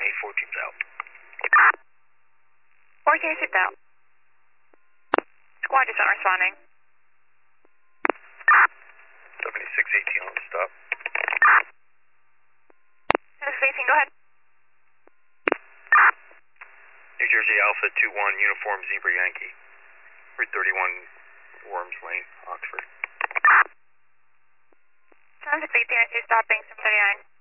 14's out. 14 seatbelt. Squad just not responding. 7618 on the stop. 7618, go ahead. New Jersey Alpha 21 Uniform Zebra Yankee. Route 31 Worms Lane, Oxford. 7618, I see stopping 739.